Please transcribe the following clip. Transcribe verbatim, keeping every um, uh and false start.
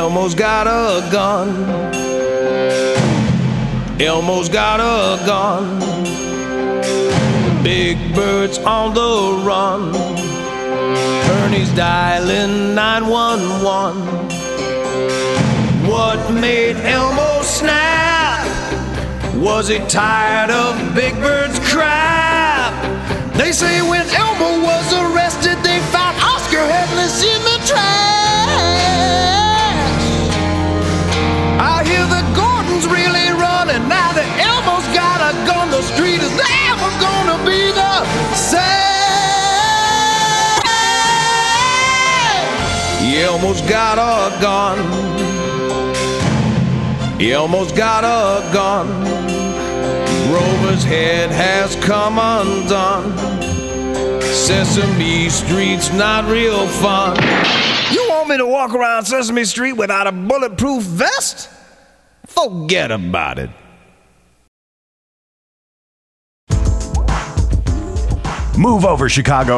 Elmo's got a gun. Elmo's got a gun. Big Bird's on the run. Ernie's dialing nine one one. What made Elmo snap? Was he tired of Big Bird's crap? They say when Elmo was arrested, they found Oscar headless in the trash. I hear the Gordons really running. Now that Elmo's got a gun, the street is never gonna be the same. Elmo's got a gun. Elmo's got a gun. Grover's head has come undone. Sesame Street's not real fun. You want me to walk around Sesame Street without a bulletproof vest? Forget about it. Move over, Chicago.